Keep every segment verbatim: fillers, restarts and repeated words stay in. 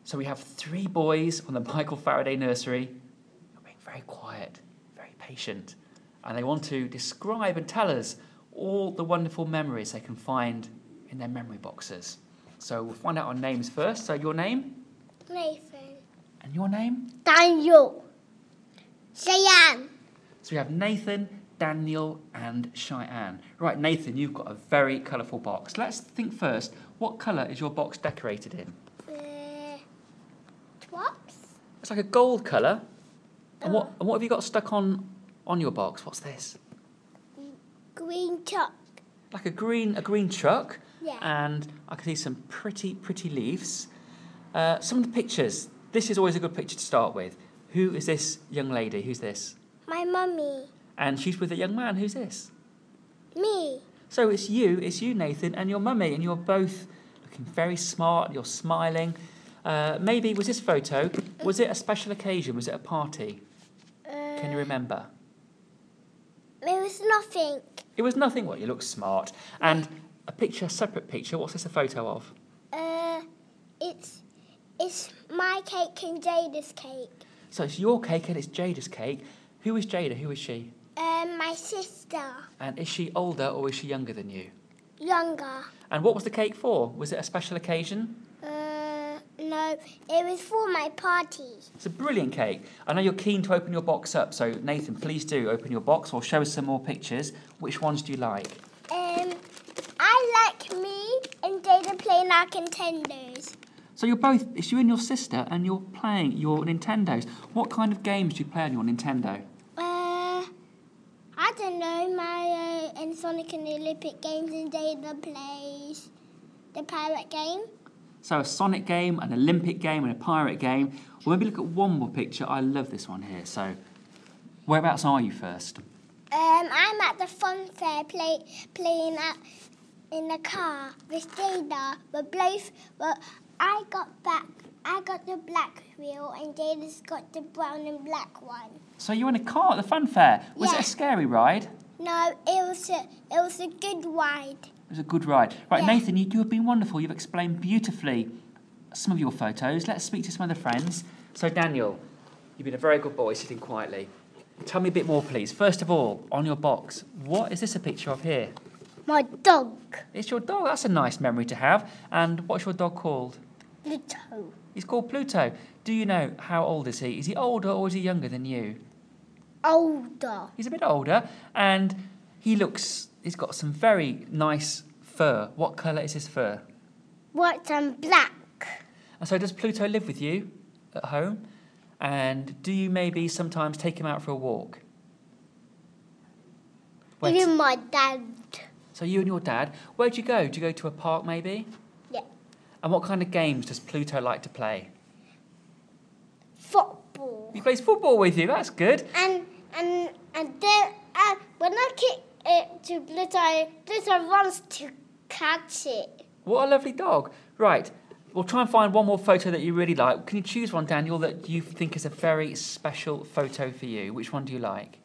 So we have three boys from the Michael Faraday Nursery who are being very quiet, very patient, and they want to describe and tell us all the wonderful memories they can find in their memory boxes. So we'll find out our names first. So your name? Nathan. And your name? Daniel. Cheyenne. So we have Nathan, Daniel and Cheyenne. Right, Nathan, you've got a very colourful box. Let's think first, what colour is your box decorated in? Uh, Twops. It's like a gold colour. And what, Oh. and what have you got stuck on, on your box? What's this? Green chuck. Like a green, a green truck. Yeah. And I can see some pretty, pretty leaves. Uh, some of the pictures. This is always a good picture to start with. Who is this young lady? Who's this? My mummy. And she's with a young man. Who's this? Me. So it's you, it's you, Nathan, and your mummy, and you're both looking very smart. You're smiling. Uh, maybe was this photo? Was it a special occasion? Was it a party? Uh, Can you remember? It was nothing. It was nothing. Well, you look smart. And a picture, a separate picture. What's this a photo of? Uh, it's it's my cake and Jada's cake. So it's your cake and it's Jada's cake. Who is Jada? Who is she? Um, my sister. And is she older or is she younger than you? Younger. And what was the cake for? Was it a special occasion? Uh, no, it was for my party. It's a brilliant cake. I know you're keen to open your box up, so Nathan, please do open your box or show us some more pictures. Which ones do you like? Um, I like me and Jada playing our Nintendos. So you're both, it's you and your sister, and you're playing your Nintendos. What kind of games do you play on your Nintendo? Uh, I don't know, Mario and Sonic and the Olympic games, and Jada plays the pirate game. So a Sonic game, an Olympic game, and a pirate game. Well, maybe look at one more picture. I love this one here. So, whereabouts are you first? Um, I'm at the fun fair play, playing at, in the car with Jada. But both, but I got back. I got the black wheel, and Jada's got the brown and black one. So you were in a car at the fun fair. Was Yeah. it a scary ride? No, it was a, it was a good ride. It was a good ride. Right, Yeah. Nathan, you, you have been wonderful. You've explained beautifully some of your photos. Let's speak to some other friends. So, Daniel, you've been a very good boy sitting quietly. Tell me a bit more, please. First of all, on your box, what is this a picture of here? My dog, It's your dog. That's a nice memory to have. And what's your dog called? Pluto. He's called Pluto. Do you know how old is he? Is he older or is he younger than you? Older. He's a bit older, and he looks, he's got some very nice fur. What colour is his fur? White and black. And so does Pluto live with you at home? And do you maybe sometimes take him out for a walk? Where t- Even my dad. so you and your dad, where do you go? Do you go to a park maybe? Yeah. And what kind of games does Pluto like to play? Football. He plays football with you, that's good. And and and then uh, when I kick it to Pluto, Pluto runs to catch it. What a lovely dog. Right, we'll try and find one more photo that you really like. Can you choose one, Daniel, that you think is a very special photo for you? Which one do you like?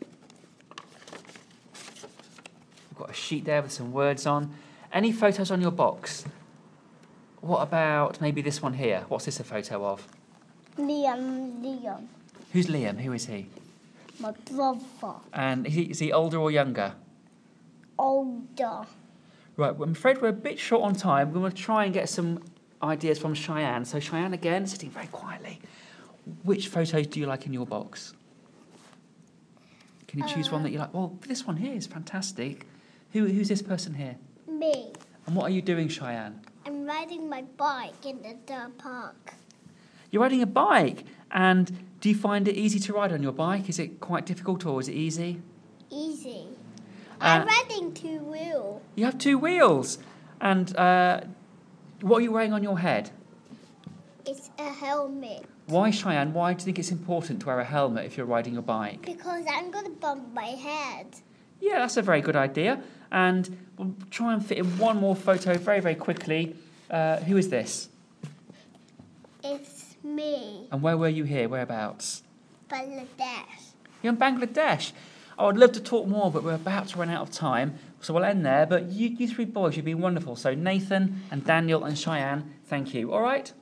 We've got a sheet there with some words on. Any photos on your box? What about maybe this one here? What's this a photo of? Liam, Liam, Who's Liam? Who is he? my brother, And is he, is he older or younger? older. Right, well, I'm afraid we're a bit short on time. We're going to try and get some ideas from Cheyenne. So Cheyenne, again, sitting very quietly. Which photos do you like in your box? Can you choose one that you like? Well, this one here is fantastic. Who, who's this person here? Me. And what are you doing, Cheyenne? I'm riding my bike in the, the park. You're riding a bike. And do you find it easy to ride on your bike? Is it quite difficult or is it easy? Easy. Uh, I'm riding two wheel. You have two wheels. And uh, what are you wearing on your head? It's a helmet. Why, Cheyenne? Why do you think it's important to wear a helmet if you're riding your bike? Because I'm going to bump my head. Yeah, that's a very good idea. And we'll try and fit in one more photo very, very quickly. Uh, who is this? It's me, And where were you here? Whereabouts? Bangladesh. You're in Bangladesh. I would love to talk more, but we're about to run out of time. So we'll end there. But you, you three boys, you've been wonderful. So Nathan and Daniel and Cheyenne, thank you. All right?